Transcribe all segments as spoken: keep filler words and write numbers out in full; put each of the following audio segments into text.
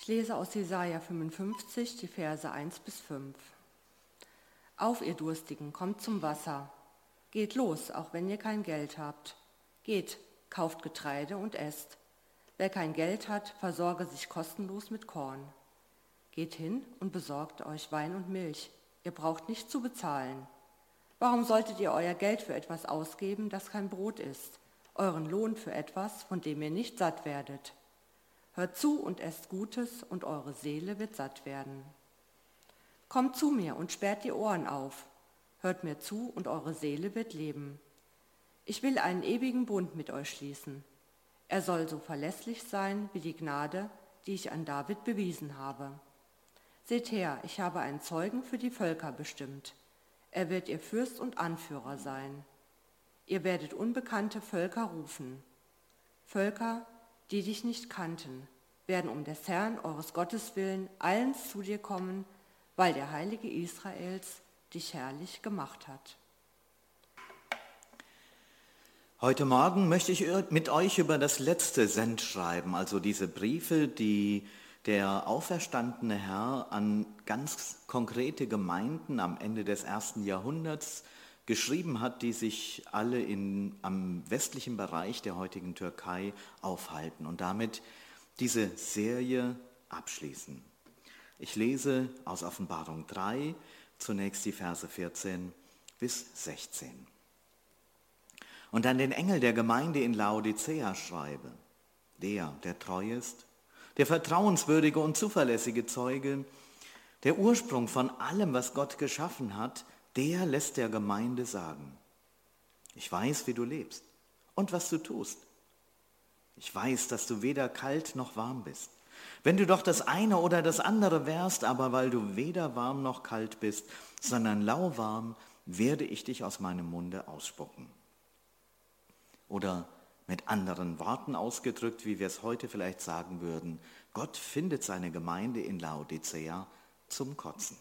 Ich lese aus Jesaja fünfundfünfzig, die Verse eins bis fünf. Auf, ihr Durstigen, kommt zum Wasser. Geht los, auch wenn ihr kein Geld habt. Geht, kauft Getreide und esst. Wer kein Geld hat, versorge sich kostenlos mit Korn. Geht hin und besorgt euch Wein und Milch. Ihr braucht nicht zu bezahlen. Warum solltet ihr euer Geld für etwas ausgeben, das kein Brot ist, euren Lohn für etwas, von dem ihr nicht satt werdet? Hört zu und esst Gutes, und eure Seele wird satt werden. Kommt zu mir und sperrt die Ohren auf. Hört mir zu, und eure Seele wird leben. Ich will einen ewigen Bund mit euch schließen. Er soll so verlässlich sein wie die Gnade, die ich an David bewiesen habe. Seht her, ich habe einen Zeugen für die Völker bestimmt. Er wird ihr Fürst und Anführer sein. Ihr werdet unbekannte Völker rufen. Völker, die dich nicht kannten, werden um des Herrn, eures Gottes willen, eilends zu dir kommen, weil der Heilige Israels dich herrlich gemacht hat. Heute Morgen möchte ich mit euch über das letzte Sendschreiben, also diese Briefe, die der auferstandene Herr an ganz konkrete Gemeinden am Ende des ersten Jahrhunderts geschrieben hat, die sich alle in, am westlichen Bereich der heutigen Türkei aufhalten und damit diese Serie abschließen. Ich lese aus Offenbarung drei zunächst die Verse vierzehn bis sechzehn. Und an den Engel der Gemeinde in Laodicea schreibe, der, der treu ist, der vertrauenswürdige und zuverlässige Zeuge, der Ursprung von allem, was Gott geschaffen hat, der lässt der Gemeinde sagen: Ich weiß, wie du lebst und was du tust. Ich weiß, dass du weder kalt noch warm bist. Wenn du doch das eine oder das andere wärst, aber weil du weder warm noch kalt bist, sondern lauwarm, werde ich dich aus meinem Munde ausspucken. Oder mit anderen Worten ausgedrückt, wie wir es heute vielleicht sagen würden: Gott findet seine Gemeinde in Laodicea zum Kotzen.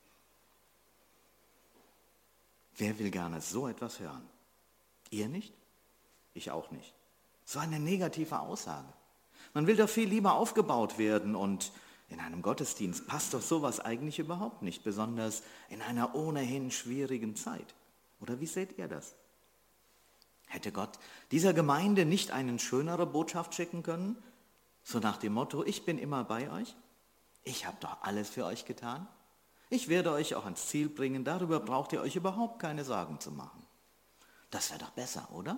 Wer will gerne so etwas hören? Ihr nicht? Ich auch nicht. So eine negative Aussage. Man will doch viel lieber aufgebaut werden, und in einem Gottesdienst passt doch sowas eigentlich überhaupt nicht, besonders in einer ohnehin schwierigen Zeit. Oder wie seht ihr das? Hätte Gott dieser Gemeinde nicht eine schönere Botschaft schicken können? So nach dem Motto: Ich bin immer bei euch, ich habe doch alles für euch getan, ich werde euch auch ans Ziel bringen, darüber braucht ihr euch überhaupt keine Sorgen zu machen. Das wäre doch besser, oder?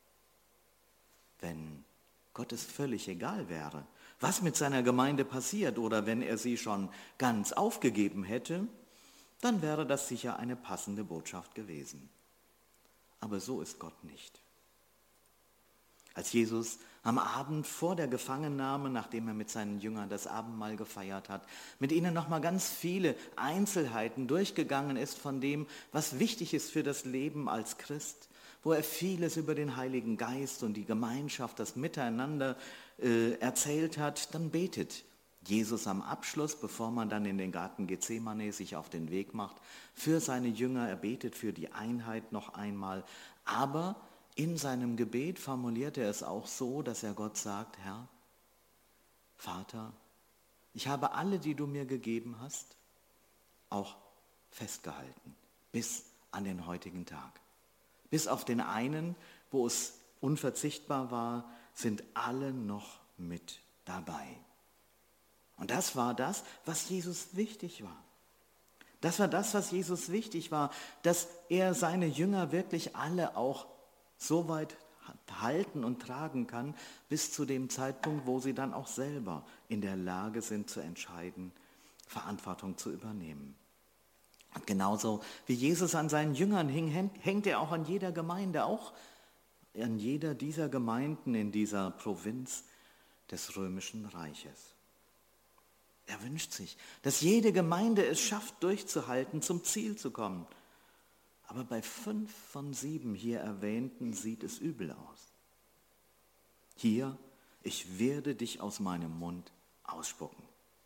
Wenn Gott es völlig egal wäre, was mit seiner Gemeinde passiert, oder wenn er sie schon ganz aufgegeben hätte, dann wäre das sicher eine passende Botschaft gewesen. Aber so ist Gott nicht. Als Jesus am Abend vor der Gefangennahme, nachdem er mit seinen Jüngern das Abendmahl gefeiert hat, mit ihnen nochmal ganz viele Einzelheiten durchgegangen ist von dem, was wichtig ist für das Leben als Christ, wo er vieles über den Heiligen Geist und die Gemeinschaft, das Miteinander äh, erzählt hat, dann betet Jesus am Abschluss, bevor man dann in den Garten Gethsemane sich auf den Weg macht, für seine Jünger. Er betet für die Einheit noch einmal, aber in seinem Gebet formuliert er es auch so, dass er Gott sagt: Herr, Vater, ich habe alle, die du mir gegeben hast, auch festgehalten, bis an den heutigen Tag. Bis auf den einen, wo es unverzichtbar war, sind alle noch mit dabei. Und das war das, was Jesus wichtig war. Das war das, was Jesus wichtig war, dass er seine Jünger wirklich alle auch so weit halten und tragen kann, bis zu dem Zeitpunkt, wo sie dann auch selber in der Lage sind zu entscheiden, Verantwortung zu übernehmen. Und genauso wie Jesus an seinen Jüngern hing, hängt er auch an jeder Gemeinde, auch an jeder dieser Gemeinden in dieser Provinz des Römischen Reiches. Er wünscht sich, dass jede Gemeinde es schafft, durchzuhalten, zum Ziel zu kommen. Aber bei fünf von sieben hier erwähnten sieht es übel aus. Hier: Ich werde dich aus meinem Mund ausspucken.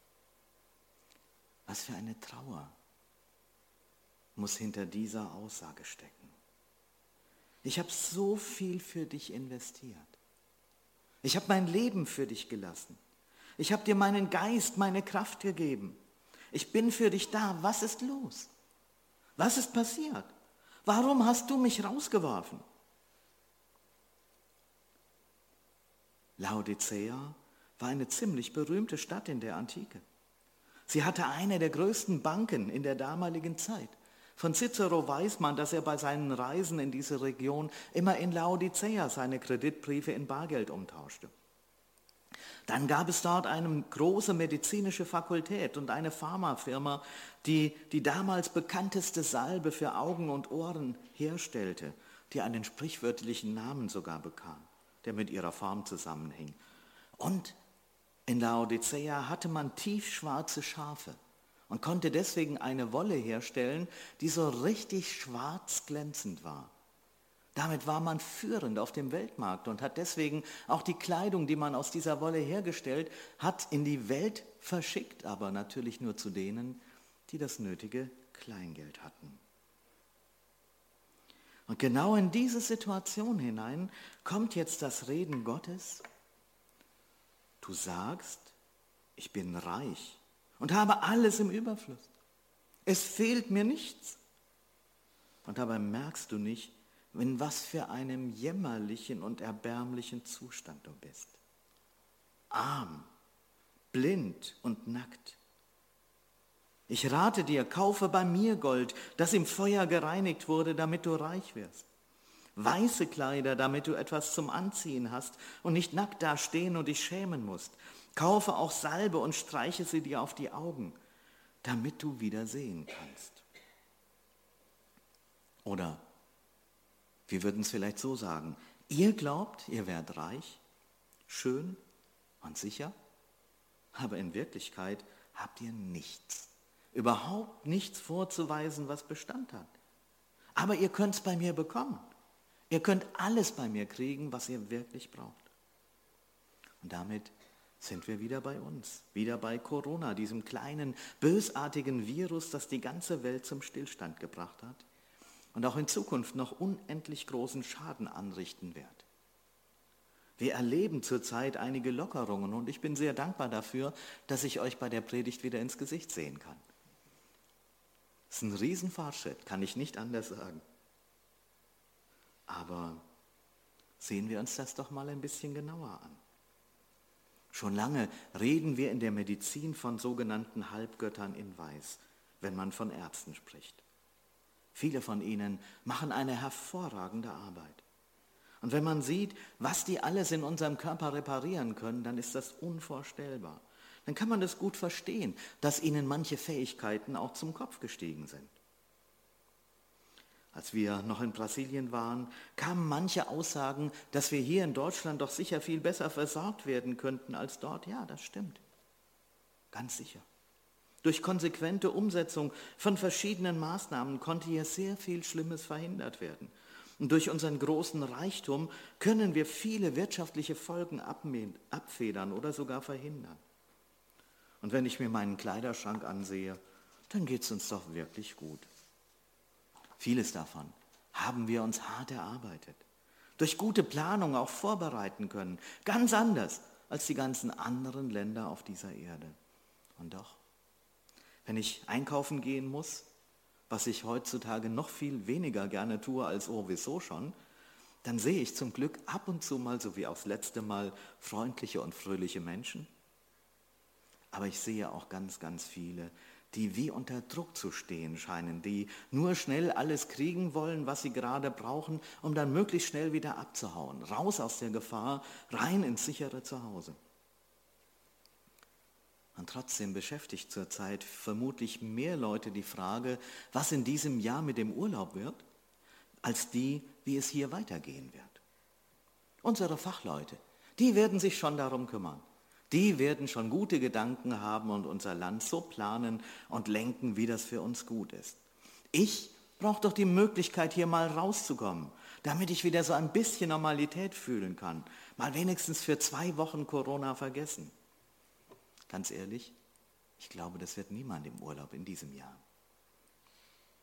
Was für eine Trauer muss hinter dieser Aussage stecken. Ich habe so viel für dich investiert. Ich habe mein Leben für dich gelassen. Ich habe dir meinen Geist, meine Kraft gegeben. Ich bin für dich da. Was ist los? Was ist passiert? Warum hast du mich rausgeworfen? Laodicea war eine ziemlich berühmte Stadt in der Antike. Sie hatte eine der größten Banken in der damaligen Zeit. Von Cicero weiß man, dass er bei seinen Reisen in diese Region immer in Laodicea seine Kreditbriefe in Bargeld umtauschte. Dann gab es dort eine große medizinische Fakultät und eine Pharmafirma, die die damals bekannteste Salbe für Augen und Ohren herstellte, die einen sprichwörtlichen Namen sogar bekam, der mit ihrer Form zusammenhing. Und in Laodicea hatte man tiefschwarze Schafe und konnte deswegen eine Wolle herstellen, die so richtig schwarz glänzend war. Damit war man führend auf dem Weltmarkt und hat deswegen auch die Kleidung, die man aus dieser Wolle hergestellt hat, in die Welt verschickt, aber natürlich nur zu denen, die das nötige Kleingeld hatten. Und genau in diese Situation hinein kommt jetzt das Reden Gottes. Du sagst, ich bin reich und habe alles im Überfluss. Es fehlt mir nichts. Und dabei merkst du nicht, in was für einem jämmerlichen und erbärmlichen Zustand du bist. Arm, blind und nackt. Ich rate dir, kaufe bei mir Gold, das im Feuer gereinigt wurde, damit du reich wirst. Weiße Kleider, damit du etwas zum Anziehen hast und nicht nackt dastehen und dich schämen musst. Kaufe auch Salbe und streiche sie dir auf die Augen, damit du wieder sehen kannst. Oder wir würden es vielleicht so sagen, ihr glaubt, ihr werdet reich, schön und sicher, aber in Wirklichkeit habt ihr nichts, überhaupt nichts vorzuweisen, was Bestand hat. Aber ihr könnt es bei mir bekommen. Ihr könnt alles bei mir kriegen, was ihr wirklich braucht. Und damit sind wir wieder bei uns, wieder bei Corona, diesem kleinen, bösartigen Virus, das die ganze Welt zum Stillstand gebracht hat und auch in Zukunft noch unendlich großen Schaden anrichten wird. Wir erleben zurzeit einige Lockerungen und ich bin sehr dankbar dafür, dass ich euch bei der Predigt wieder ins Gesicht sehen kann. Das ist ein Riesenfortschritt, kann ich nicht anders sagen. Aber sehen wir uns das doch mal ein bisschen genauer an. Schon lange reden wir in der Medizin von sogenannten Halbgöttern in Weiß, wenn man von Ärzten spricht. Viele von ihnen machen eine hervorragende Arbeit. Und wenn man sieht, was die alles in unserem Körper reparieren können, dann ist das unvorstellbar. Dann kann man das gut verstehen, dass ihnen manche Fähigkeiten auch zum Kopf gestiegen sind. Als wir noch in Brasilien waren, kamen manche Aussagen, dass wir hier in Deutschland doch sicher viel besser versorgt werden könnten als dort. Ja, das stimmt. Ganz sicher. Durch konsequente Umsetzung von verschiedenen Maßnahmen konnte hier sehr viel Schlimmes verhindert werden. Und durch unseren großen Reichtum können wir viele wirtschaftliche Folgen abfedern oder sogar verhindern. Und wenn ich mir meinen Kleiderschrank ansehe, dann geht es uns doch wirklich gut. Vieles davon haben wir uns hart erarbeitet, durch gute Planung auch vorbereiten können, ganz anders als die ganzen anderen Länder auf dieser Erde. Und doch, wenn ich einkaufen gehen muss, was ich heutzutage noch viel weniger gerne tue als sowieso schon, dann sehe ich zum Glück ab und zu mal, so wie auch das letzte Mal, freundliche und fröhliche Menschen. Aber ich sehe auch ganz, ganz viele, die wie unter Druck zu stehen scheinen, die nur schnell alles kriegen wollen, was sie gerade brauchen, um dann möglichst schnell wieder abzuhauen, raus aus der Gefahr, rein ins sichere Zuhause. Und trotzdem beschäftigt zurzeit vermutlich mehr Leute die Frage, was in diesem Jahr mit dem Urlaub wird, als die, wie es hier weitergehen wird. Unsere Fachleute, die werden sich schon darum kümmern. Die werden schon gute Gedanken haben und unser Land so planen und lenken, wie das für uns gut ist. Ich brauche doch die Möglichkeit, hier mal rauszukommen, damit ich wieder so ein bisschen Normalität fühlen kann. Mal wenigstens für zwei Wochen Corona vergessen. Ganz ehrlich, ich glaube, das wird niemand im Urlaub in diesem Jahr.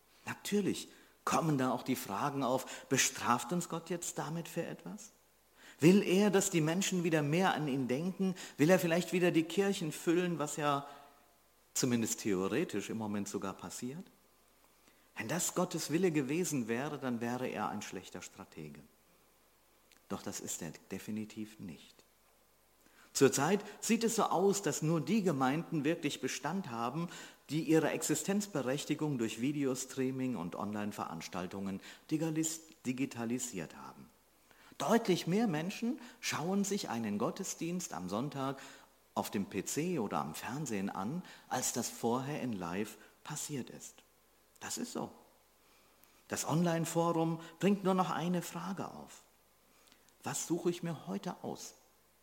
Natürlich kommen da auch die Fragen auf, bestraft uns Gott jetzt damit für etwas? Will er, dass die Menschen wieder mehr an ihn denken? Will er vielleicht wieder die Kirchen füllen, was ja zumindest theoretisch im Moment sogar passiert? Wenn das Gottes Wille gewesen wäre, dann wäre er ein schlechter Stratege. Doch das ist er definitiv nicht. Zurzeit sieht es so aus, dass nur die Gemeinden wirklich Bestand haben, die ihre Existenzberechtigung durch Videostreaming und Online-Veranstaltungen digitalisiert haben. Deutlich mehr Menschen schauen sich einen Gottesdienst am Sonntag auf dem P C oder am Fernsehen an, als das vorher in Live passiert ist. Das ist so. Das Online-Forum bringt nur noch eine Frage auf. Was suche ich mir heute aus?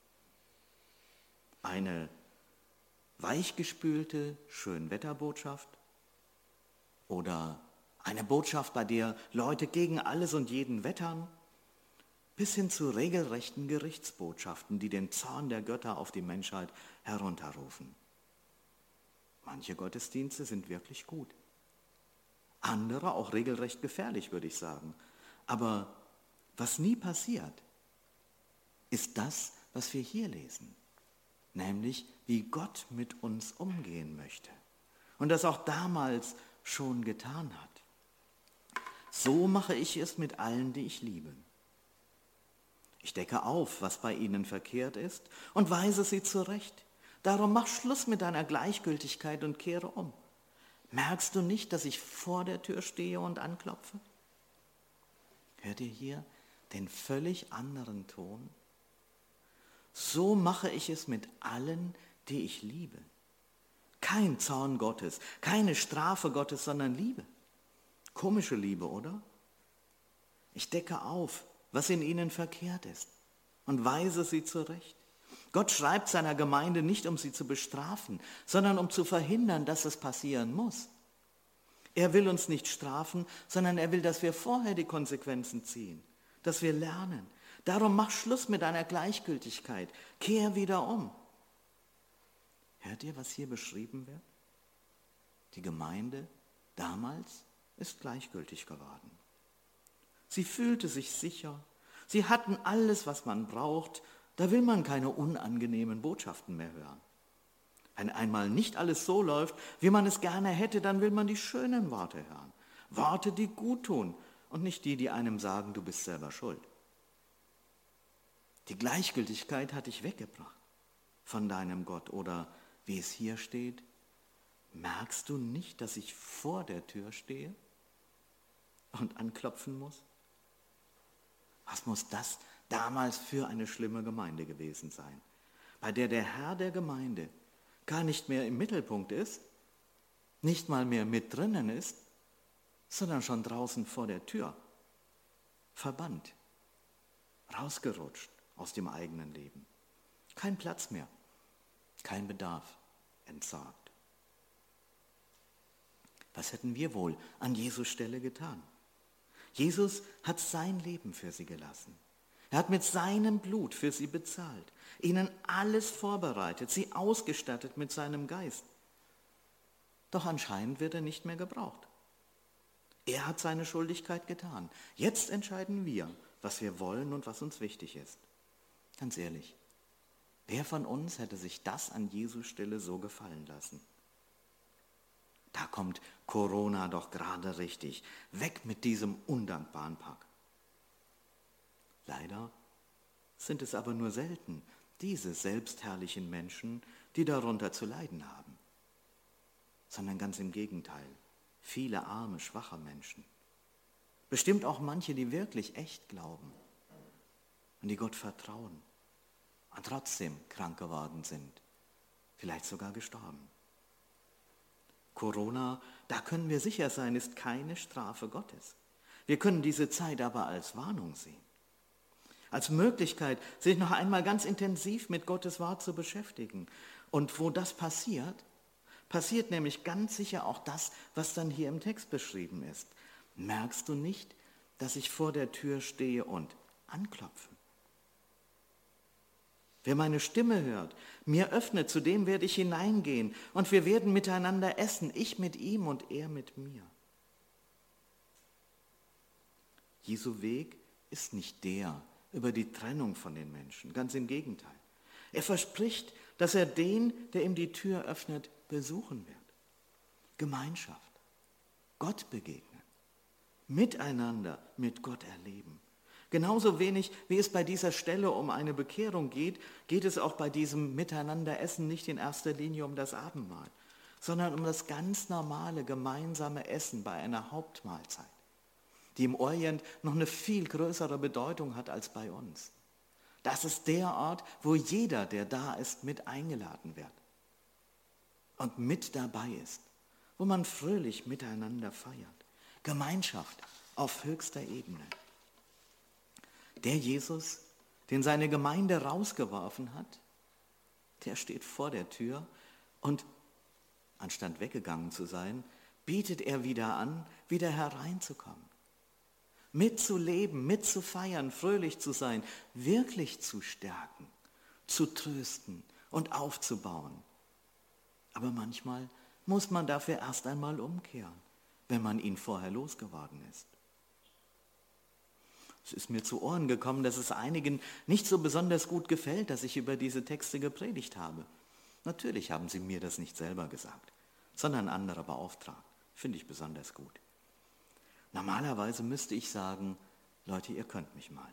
Eine weichgespülte Schönwetterbotschaft oder eine Botschaft, bei der Leute gegen alles und jeden wettern, bis hin zu regelrechten Gerichtsbotschaften, die den Zorn der Götter auf die Menschheit herunterrufen. Manche Gottesdienste sind wirklich gut, andere auch regelrecht gefährlich, würde ich sagen. Aber was nie passiert, ist das, was wir hier lesen, nämlich wie Gott mit uns umgehen möchte und das auch damals schon getan hat. So mache ich es mit allen, die ich liebe. Ich decke auf, was bei ihnen verkehrt ist und weise sie zurecht. Darum mach Schluss mit deiner Gleichgültigkeit und kehre um. Merkst du nicht, dass ich vor der Tür stehe und anklopfe? Hört ihr hier den völlig anderen Ton? So mache ich es mit allen, die ich liebe. Kein Zorn Gottes, keine Strafe Gottes, sondern Liebe. Komische Liebe, oder? Ich decke auf, was in ihnen verkehrt ist und weise sie zurecht. Gott schreibt seiner Gemeinde nicht, um sie zu bestrafen, sondern um zu verhindern, dass es passieren muss. Er will uns nicht strafen, sondern er will, dass wir vorher die Konsequenzen ziehen, dass wir lernen. Darum mach Schluss mit deiner Gleichgültigkeit, kehr wieder um. Hört ihr, was hier beschrieben wird? Die Gemeinde damals ist gleichgültig geworden. Sie fühlte sich sicher, sie hatten alles, was man braucht, da will man keine unangenehmen Botschaften mehr hören. Wenn einmal nicht alles so läuft, wie man es gerne hätte, dann will man die schönen Worte hören. Worte, die gut tun und nicht die, die einem sagen, du bist selber schuld. Die Gleichgültigkeit hat dich weggebracht von deinem Gott oder, wie es hier steht, merkst du nicht, dass ich vor der Tür stehe und anklopfen muss? Was muss das damals für eine schlimme Gemeinde gewesen sein, bei der der Herr der Gemeinde gar nicht mehr im Mittelpunkt ist, nicht mal mehr mit drinnen ist, sondern schon draußen vor der Tür, verbannt, rausgerutscht aus dem eigenen Leben. Kein Platz mehr, kein Bedarf, entsagt. Was hätten wir wohl an Jesus Stelle getan? Jesus hat sein Leben für sie gelassen. Er hat mit seinem Blut für sie bezahlt, ihnen alles vorbereitet, sie ausgestattet mit seinem Geist. Doch anscheinend wird er nicht mehr gebraucht. Er hat seine Schuldigkeit getan. Jetzt entscheiden wir, was wir wollen und was uns wichtig ist. Ganz ehrlich, wer von uns hätte sich das an Jesu Stelle so gefallen lassen? Da kommt Corona doch gerade richtig. Weg mit diesem undankbaren Pack. Leider sind es aber nur selten diese selbstherrlichen Menschen, die darunter zu leiden haben, sondern ganz im Gegenteil, viele arme, schwache Menschen. Bestimmt auch manche, die wirklich echt glauben und die Gott vertrauen und trotzdem krank geworden sind, vielleicht sogar gestorben. Corona, da können wir sicher sein, ist keine Strafe Gottes. Wir können diese Zeit aber als Warnung sehen. Als Möglichkeit, sich noch einmal ganz intensiv mit Gottes Wort zu beschäftigen. Und wo das passiert, passiert nämlich ganz sicher auch das, was dann hier im Text beschrieben ist. Merkst du nicht, dass ich vor der Tür stehe und anklopfe? Wer meine Stimme hört, mir öffnet, zu dem werde ich hineingehen und wir werden miteinander essen, ich mit ihm und er mit mir. Jesu Weg ist nicht der, über die Trennung von den Menschen. Ganz im Gegenteil. Er verspricht, dass er den, der ihm die Tür öffnet, besuchen wird. Gemeinschaft, Gott begegnen, miteinander mit Gott erleben. Genauso wenig, wie es bei dieser Stelle um eine Bekehrung geht, geht es auch bei diesem Miteinanderessen nicht in erster Linie um das Abendmahl, sondern um das ganz normale gemeinsame Essen bei einer Hauptmahlzeit, die im Orient noch eine viel größere Bedeutung hat als bei uns. Das ist der Ort, wo jeder, der da ist, mit eingeladen wird und mit dabei ist, wo man fröhlich miteinander feiert. Gemeinschaft auf höchster Ebene. Der Jesus, den seine Gemeinde rausgeworfen hat, der steht vor der Tür und anstatt weggegangen zu sein, bietet er wieder an, wieder hereinzukommen. Mitzuleben, mitzufeiern, fröhlich zu sein, wirklich zu stärken, zu trösten und aufzubauen. Aber manchmal muss man dafür erst einmal umkehren, wenn man ihn vorher losgeworden ist. Es ist mir zu Ohren gekommen, dass es einigen nicht so besonders gut gefällt, dass ich über diese Texte gepredigt habe. Natürlich haben sie mir das nicht selber gesagt, sondern andere beauftragt. Finde ich besonders gut. Normalerweise müsste ich sagen, Leute, ihr könnt mich mal.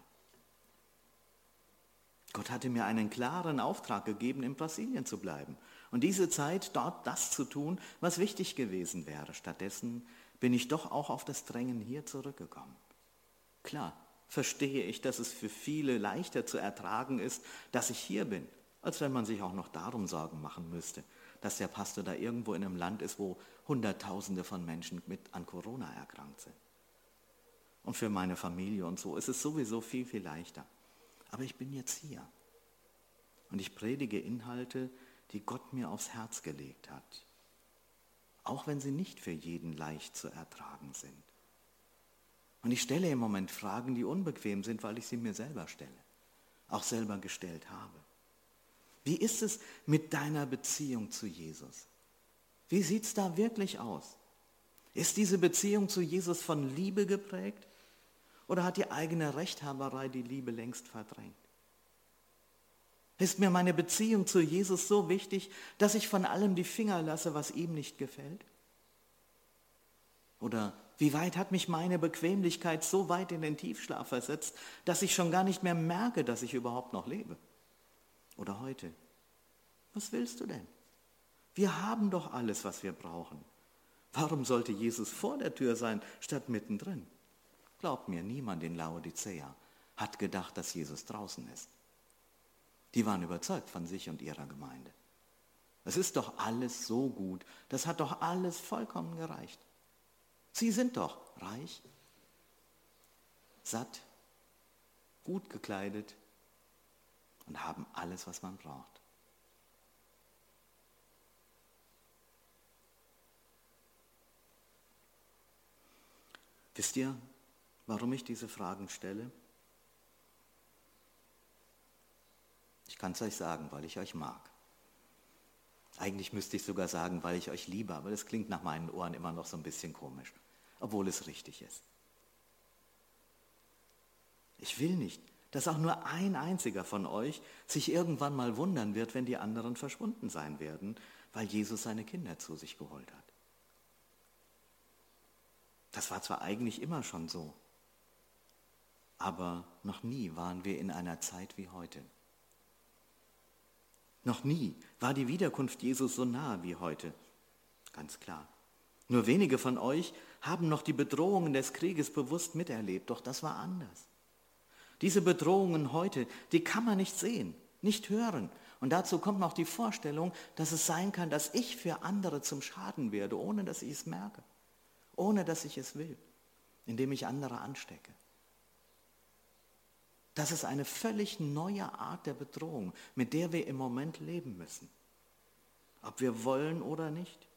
Gott hatte mir einen klaren Auftrag gegeben, in Brasilien zu bleiben und diese Zeit dort das zu tun, was wichtig gewesen wäre. Stattdessen bin ich doch auch auf das Drängen hier zurückgekommen. Klar, verstehe ich, dass es für viele leichter zu ertragen ist, dass ich hier bin, als wenn man sich auch noch darum Sorgen machen müsste, dass der Pastor da irgendwo in einem Land ist, wo Hunderttausende von Menschen mit an Corona erkrankt sind. Und für meine Familie und so ist es sowieso viel, viel leichter. Aber ich bin jetzt hier und ich predige Inhalte, die Gott mir aufs Herz gelegt hat, auch wenn sie nicht für jeden leicht zu ertragen sind. Und ich stelle im Moment Fragen, die unbequem sind, weil ich sie mir selber stelle, auch selber gestellt habe. Wie ist es mit deiner Beziehung zu Jesus? Wie sieht es da wirklich aus? Ist diese Beziehung zu Jesus von Liebe geprägt oder hat die eigene Rechthaberei die Liebe längst verdrängt? Ist mir meine Beziehung zu Jesus so wichtig, dass ich von allem die Finger lasse, was ihm nicht gefällt? Oder wie weit hat mich meine Bequemlichkeit so weit in den Tiefschlaf versetzt, dass ich schon gar nicht mehr merke, dass ich überhaupt noch lebe? Oder heute, was willst du denn? Wir haben doch alles, was wir brauchen. Warum sollte Jesus vor der Tür sein, statt mittendrin? Glaubt mir, niemand in Laodicea hat gedacht, dass Jesus draußen ist. Die waren überzeugt von sich und ihrer Gemeinde. Es ist doch alles so gut, das hat doch alles vollkommen gereicht. Sie sind doch reich, satt, gut gekleidet und haben alles, was man braucht. Wisst ihr, warum ich diese Fragen stelle? Ich kann es euch sagen, weil ich euch mag. Eigentlich müsste ich sogar sagen, weil ich euch liebe, aber das klingt nach meinen Ohren immer noch so ein bisschen komisch, obwohl es richtig ist. Ich will nicht, dass auch nur ein einziger von euch sich irgendwann mal wundern wird, wenn die anderen verschwunden sein werden, weil Jesus seine Kinder zu sich geholt hat. Das war zwar eigentlich immer schon so, aber noch nie waren wir in einer Zeit wie heute. Noch nie war die Wiederkunft Jesus so nahe wie heute, ganz klar. Nur wenige von euch haben noch die Bedrohungen des Krieges bewusst miterlebt, doch das war anders. Diese Bedrohungen heute, die kann man nicht sehen, nicht hören. Und dazu kommt noch die Vorstellung, dass es sein kann, dass ich für andere zum Schaden werde, ohne dass ich es merke, ohne dass ich es will, indem ich andere anstecke. Das ist eine völlig neue Art der Bedrohung, mit der wir im Moment leben müssen. Ob wir wollen oder nicht.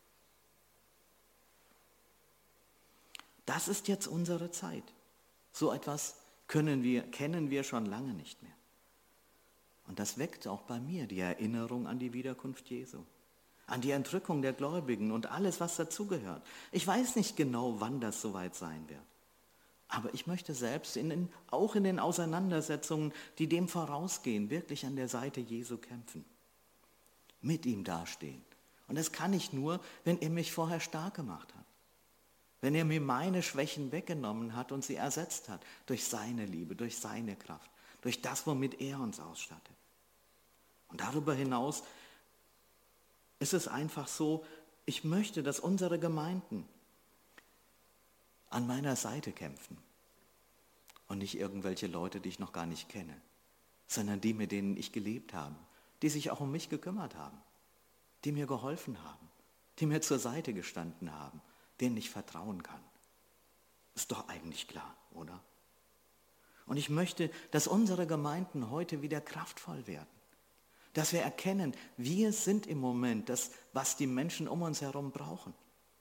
Das ist jetzt unsere Zeit. So etwas können wir, kennen wir schon lange nicht mehr. Und das weckt auch bei mir die Erinnerung an die Wiederkunft Jesu, an die Entrückung der Gläubigen und alles, was dazugehört. Ich weiß nicht genau, wann das soweit sein wird. Aber ich möchte selbst in den, auch in den Auseinandersetzungen, die dem vorausgehen, wirklich an der Seite Jesu kämpfen. Mit ihm dastehen. Und das kann ich nur, wenn er mich vorher stark gemacht hat. Wenn er mir meine Schwächen weggenommen hat und sie ersetzt hat durch seine Liebe, durch seine Kraft, durch das, womit er uns ausstattet. Und darüber hinaus ist es einfach so, ich möchte, dass unsere Gemeinden an meiner Seite kämpfen. Und nicht irgendwelche Leute, die ich noch gar nicht kenne, sondern die, mit denen ich gelebt habe, die sich auch um mich gekümmert haben, die mir geholfen haben, die mir zur Seite gestanden haben, denen ich vertrauen kann. Ist doch eigentlich klar, oder? Und ich möchte, dass unsere Gemeinden heute wieder kraftvoll werden. Dass wir erkennen, wir sind im Moment das, was die Menschen um uns herum brauchen.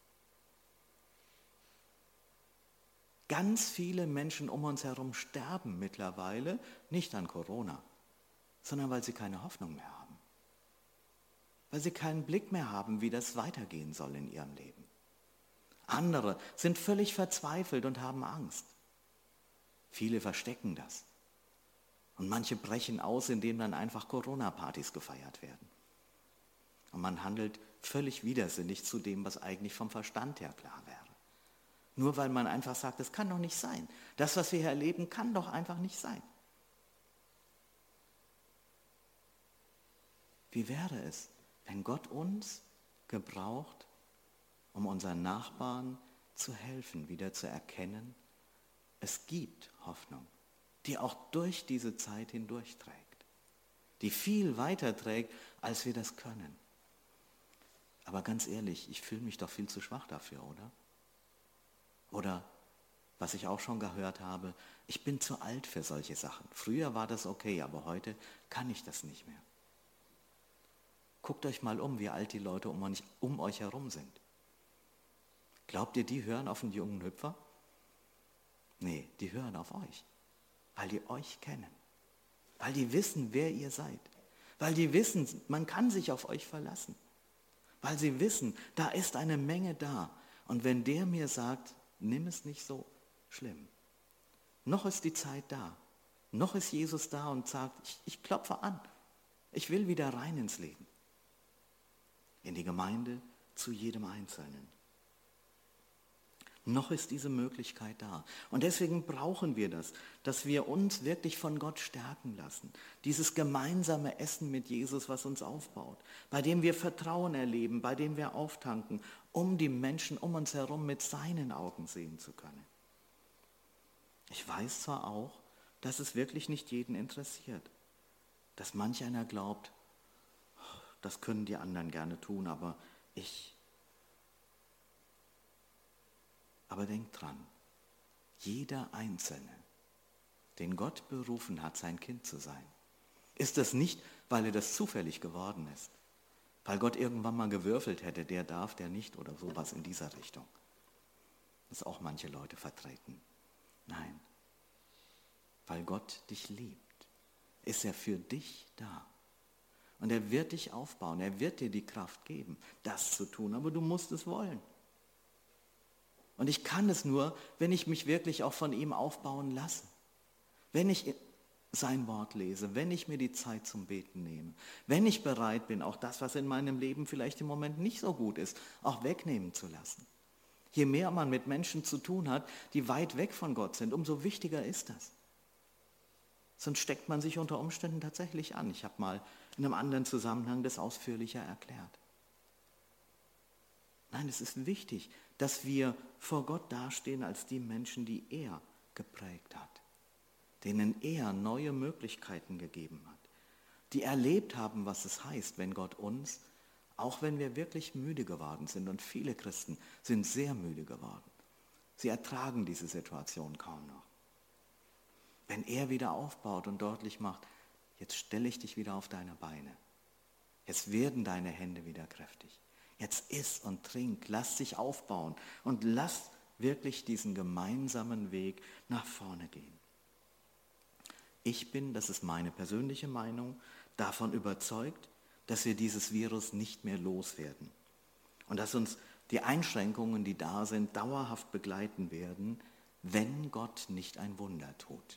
Ganz viele Menschen um uns herum sterben mittlerweile nicht an Corona, sondern weil sie keine Hoffnung mehr haben. Weil sie keinen Blick mehr haben, wie das weitergehen soll in ihrem Leben. Andere sind völlig verzweifelt und haben Angst. Viele verstecken das. Und manche brechen aus, indem dann einfach Corona-Partys gefeiert werden. Und man handelt völlig widersinnig zu dem, was eigentlich vom Verstand her klar wäre. Nur weil man einfach sagt, das kann doch nicht sein. Das, was wir hier erleben, kann doch einfach nicht sein. Wie wäre es, wenn Gott uns gebraucht, um unseren Nachbarn zu helfen, wieder zu erkennen, es gibt Hoffnung, die auch durch diese Zeit hindurch trägt, die viel weiter trägt, als wir das können. Aber ganz ehrlich, ich fühle mich doch viel zu schwach dafür, oder? Oder, was ich auch schon gehört habe, ich bin zu alt für solche Sachen. Früher war das okay, aber heute kann ich das nicht mehr. Guckt euch mal um, wie alt die Leute um euch, um euch herum sind. Glaubt ihr, die hören auf den jungen Hüpfer? Nee, die hören auf euch, weil die euch kennen, weil die wissen, wer ihr seid, weil die wissen, man kann sich auf euch verlassen, weil sie wissen, da ist eine Menge da. Und wenn der mir sagt, nimm es nicht so schlimm, noch ist die Zeit da, noch ist Jesus da und sagt, ich, ich klopfe an, ich will wieder rein ins Leben, in die Gemeinde, zu jedem Einzelnen. Noch ist diese Möglichkeit da. Und deswegen brauchen wir das, dass wir uns wirklich von Gott stärken lassen. Dieses gemeinsame Essen mit Jesus, was uns aufbaut, bei dem wir Vertrauen erleben, bei dem wir auftanken, um die Menschen um uns herum mit seinen Augen sehen zu können. Ich weiß zwar auch, dass es wirklich nicht jeden interessiert, dass manch einer glaubt, das können die anderen gerne tun, aber ich... Aber denkt dran, jeder Einzelne, den Gott berufen hat, sein Kind zu sein, ist das nicht, weil er das zufällig geworden ist, weil Gott irgendwann mal gewürfelt hätte, der darf, der nicht oder sowas in dieser Richtung. Das auch manche Leute vertreten. Nein, weil Gott dich liebt, ist er für dich da. Und er wird dich aufbauen, er wird dir die Kraft geben, das zu tun, aber du musst es wollen. Und ich kann es nur, wenn ich mich wirklich auch von ihm aufbauen lasse. Wenn ich sein Wort lese, wenn ich mir die Zeit zum Beten nehme, wenn ich bereit bin, auch das, was in meinem Leben vielleicht im Moment nicht so gut ist, auch wegnehmen zu lassen. Je mehr man mit Menschen zu tun hat, die weit weg von Gott sind, umso wichtiger ist das. Sonst steckt man sich unter Umständen tatsächlich an. Ich habe mal in einem anderen Zusammenhang das ausführlicher erklärt. Nein, es ist wichtig, dass wir vor Gott dastehen als die Menschen, die er geprägt hat, denen er neue Möglichkeiten gegeben hat, die erlebt haben, was es heißt, wenn Gott uns, auch wenn wir wirklich müde geworden sind, und viele Christen sind sehr müde geworden, sie ertragen diese Situation kaum noch. Wenn er wieder aufbaut und deutlich macht, jetzt stelle ich dich wieder auf deine Beine, jetzt werden deine Hände wieder kräftig. Jetzt iss und trink, lass dich aufbauen und lass wirklich diesen gemeinsamen Weg nach vorne gehen. Ich bin, das ist meine persönliche Meinung, davon überzeugt, dass wir dieses Virus nicht mehr loswerden und dass uns die Einschränkungen, die da sind, dauerhaft begleiten werden, wenn Gott nicht ein Wunder tut.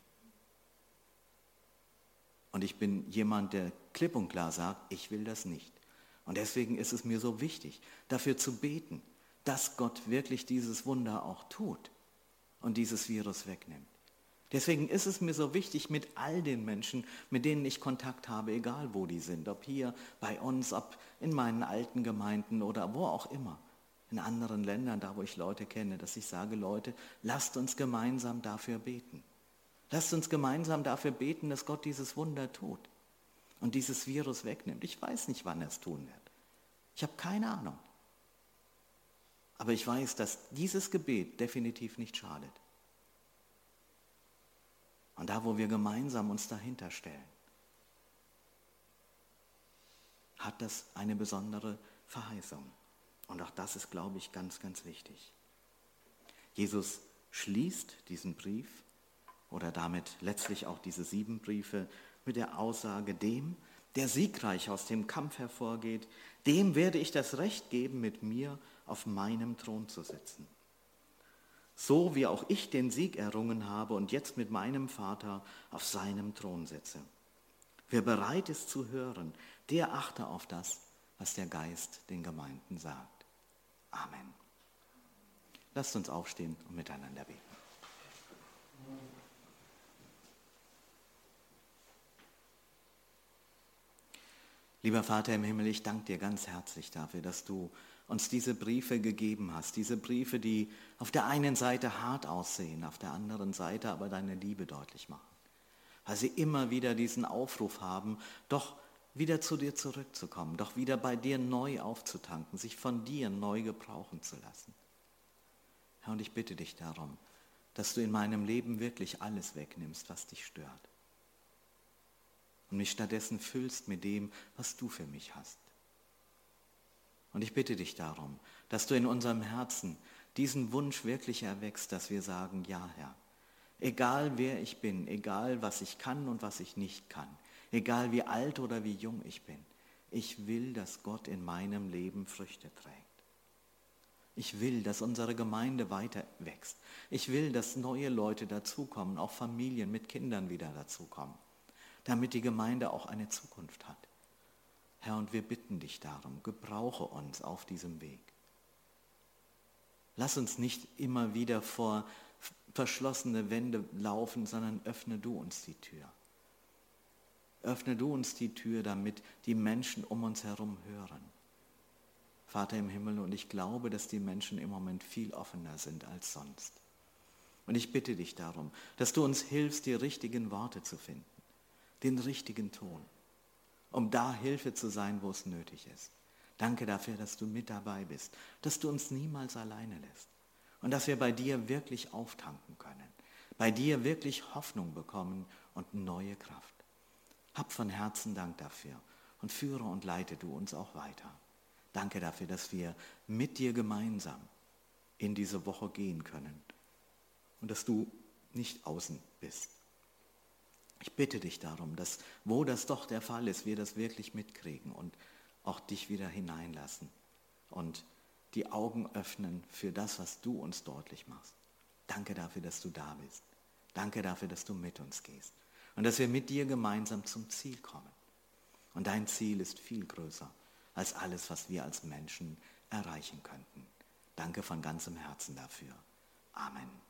Und ich bin jemand, der klipp und klar sagt, ich will das nicht. Und deswegen ist es mir so wichtig, dafür zu beten, dass Gott wirklich dieses Wunder auch tut und dieses Virus wegnimmt. Deswegen ist es mir so wichtig, mit all den Menschen, mit denen ich Kontakt habe, egal wo die sind, ob hier bei uns, ob in meinen alten Gemeinden oder wo auch immer, in anderen Ländern, da wo ich Leute kenne, dass ich sage, Leute, lasst uns gemeinsam dafür beten. Lasst uns gemeinsam dafür beten, dass Gott dieses Wunder tut und dieses Virus wegnimmt. Ich weiß nicht, wann er es tun wird. Ich habe keine Ahnung. Aber ich weiß, dass dieses Gebet definitiv nicht schadet. Und da, wo wir gemeinsam uns dahinter stellen, hat das eine besondere Verheißung. Und auch das ist, glaube ich, ganz, ganz wichtig. Jesus schließt diesen Brief oder damit letztlich auch diese sieben Briefe mit der Aussage, dem, der siegreich aus dem Kampf hervorgeht, dem werde ich das Recht geben, mit mir auf meinem Thron zu sitzen. So wie auch ich den Sieg errungen habe und jetzt mit meinem Vater auf seinem Thron sitze. Wer bereit ist zu hören, der achte auf das, was der Geist den Gemeinden sagt. Amen. Lasst uns aufstehen und miteinander beten. Lieber Vater im Himmel, ich danke dir ganz herzlich dafür, dass du uns diese Briefe gegeben hast. Diese Briefe, die auf der einen Seite hart aussehen, auf der anderen Seite aber deine Liebe deutlich machen. Weil sie immer wieder diesen Aufruf haben, doch wieder zu dir zurückzukommen, doch wieder bei dir neu aufzutanken, sich von dir neu gebrauchen zu lassen. Herr, und ich bitte dich darum, dass du in meinem Leben wirklich alles wegnimmst, was dich stört. Und mich stattdessen füllst mit dem, was du für mich hast. Und ich bitte dich darum, dass du in unserem Herzen diesen Wunsch wirklich erweckst, dass wir sagen, ja Herr, egal wer ich bin, egal was ich kann und was ich nicht kann, egal wie alt oder wie jung ich bin, ich will, dass Gott in meinem Leben Früchte trägt. Ich will, dass unsere Gemeinde weiter wächst. Ich will, dass neue Leute dazukommen, auch Familien mit Kindern wieder dazukommen, damit die Gemeinde auch eine Zukunft hat. Herr, und wir bitten dich darum, gebrauche uns auf diesem Weg. Lass uns nicht immer wieder vor verschlossene Wände laufen, sondern öffne du uns die Tür. Öffne du uns die Tür, damit die Menschen um uns herum hören. Vater im Himmel, und ich glaube, dass die Menschen im Moment viel offener sind als sonst. Und ich bitte dich darum, dass du uns hilfst, die richtigen Worte zu finden, den richtigen Ton, um da Hilfe zu sein, wo es nötig ist. Danke dafür, dass du mit dabei bist, dass du uns niemals alleine lässt und dass wir bei dir wirklich auftanken können, bei dir wirklich Hoffnung bekommen und neue Kraft. Hab von Herzen Dank dafür und führe und leite du uns auch weiter. Danke dafür, dass wir mit dir gemeinsam in diese Woche gehen können und dass du nicht außen bist. Ich bitte dich darum, dass, wo das doch der Fall ist, wir das wirklich mitkriegen und auch dich wieder hineinlassen und die Augen öffnen für das, was du uns deutlich machst. Danke dafür, dass du da bist. Danke dafür, dass du mit uns gehst und dass wir mit dir gemeinsam zum Ziel kommen. Und dein Ziel ist viel größer als alles, was wir als Menschen erreichen könnten. Danke von ganzem Herzen dafür. Amen.